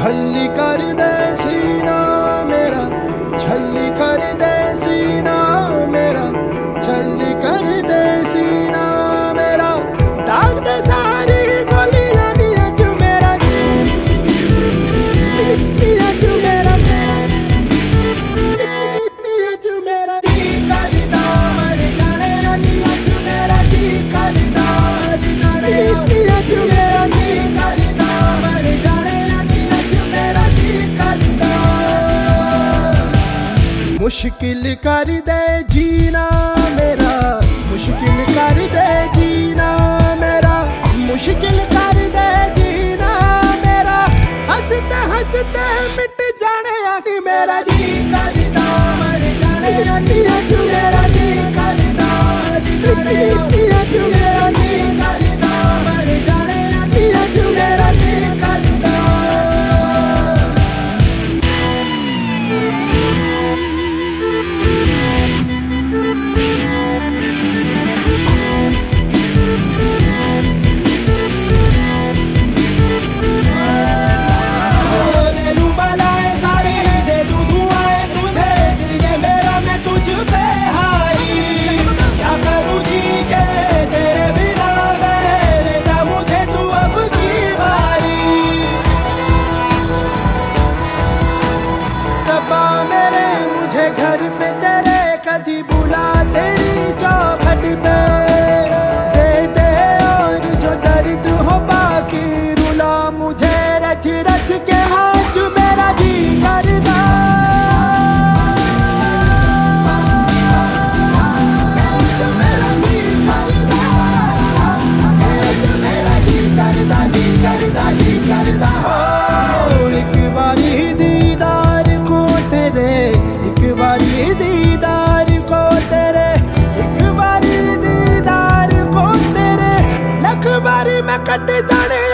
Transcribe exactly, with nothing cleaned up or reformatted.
छल्ली कर दे सीना मेरा, छल्ली कर दे सीना मेरा, छल्ली कर दे सीना मेरा, दाग दे सारी गोलियां दिया चू मेरा जी, दिया चू मेरा, दिया चू मेरा जी करदा मर जाने ना, दिया चू मेरा जी करदा मर जाने ना, दिया चू मेरा जी करदा मर जाने ना, दिया चू मेरा जी करदा। मुश्किल कर दे जीना मेरा, मुश्किल कर दे जीना मेरा, मुश्किल कर दे जीना मेरा, हंसते हंसते मिट जाने आदि मेरा जी करदा मर जाने ना, दिया चू मेरा जी करदा मर जाने ना, दिया चू मेरा जी करदा मर जाने ना, दिया चू मेरा जी करदा। घर पे तेरे कदी बुला तेरी चौखट पे, दे दे और जो दर्द हो बाकी रुला मुझे रच रच के हाथ मेरा जी करदा, मेरा जी करदा, मेरा जी करदा, जी करदा, जी करदा हो। एक बारी दीदार को तेरे, एक बारी दीदार को तेरे, एक बारी दीदार को तेरे, लख बारी मैं कट जाने